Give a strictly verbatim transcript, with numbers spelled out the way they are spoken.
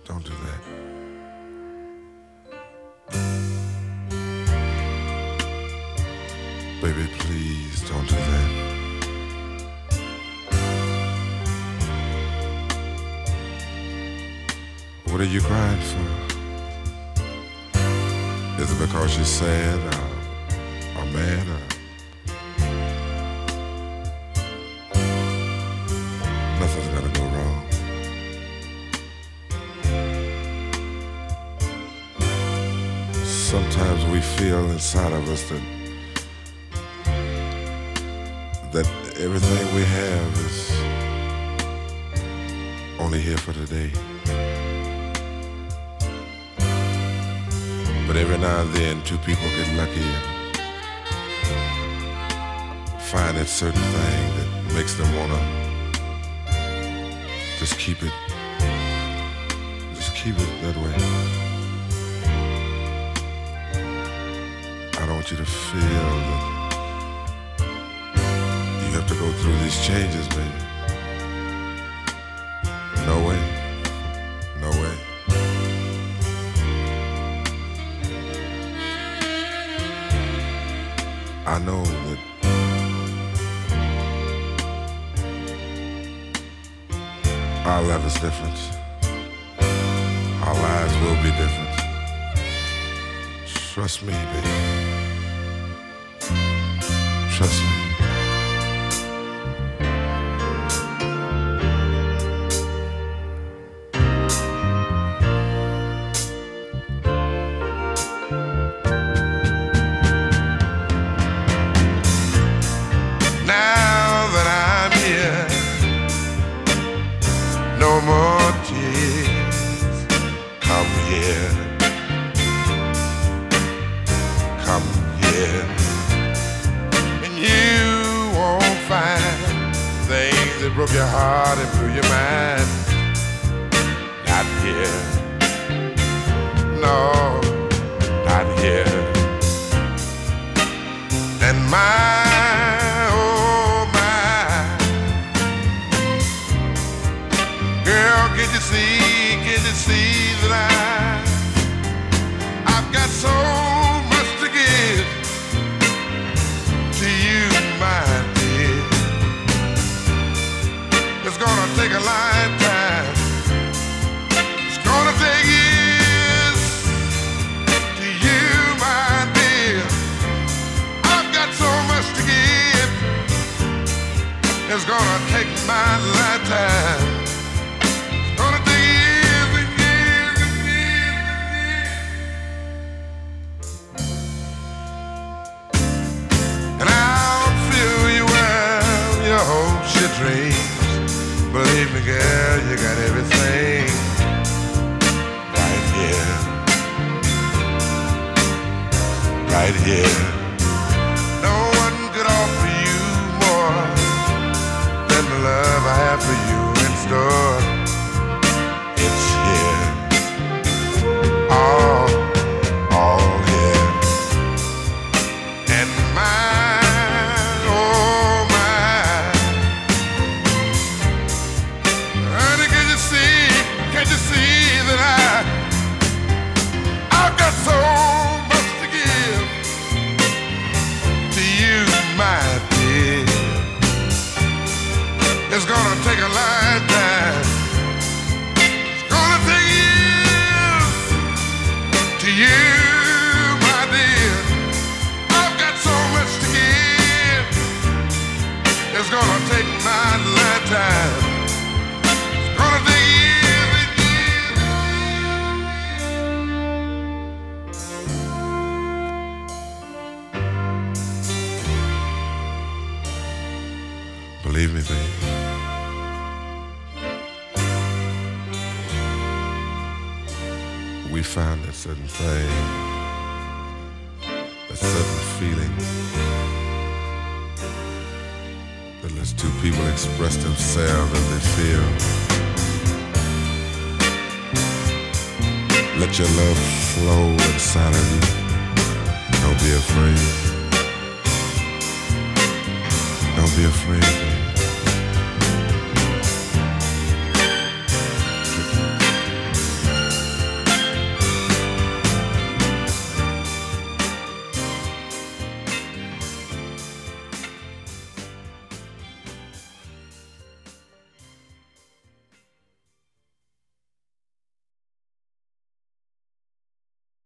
Don't do that. Baby, please don't do that. What are you crying for? Is it because you're sad or, or mad or nothing's gonna go wrong? Sometimes we feel inside of us that that everything we have is only here for today. But every now and then, two people get lucky and find that certain thing that makes them wanna just keep it, just keep it that way. I don't want you to feel that you have to go through these changes, baby. No way, no way. I know that our love is different. Our lives will be different. Trust me, baby. Trust me. No more tears. Come here. Come here. And you won't find things that broke your heart and blew your mind. Not here. No, not here. And my Can't you see, can't you see that I, I've got so much to give to you, my dear. It's gonna take a lifetime. It's gonna take years to you, my dear. I've got so much to give. It's gonna take my lifetime. Your dreams, believe me, girl, you got everything right here, right here. No one could offer you more than the love I have for you in store. It's here, all, all here, and my Can't you see that I, I've got so much to give to you, my dear. It's gonna take a lifetime. It's gonna take years to you, my dear. I've got so much to give. It's gonna take my lifetime. It's gonna take Believe me, baby. We found that certain thing, that certain feeling that lets two people express themselves as they feel. Let your love flow inside of you. Don't be afraid. Don't be afraid.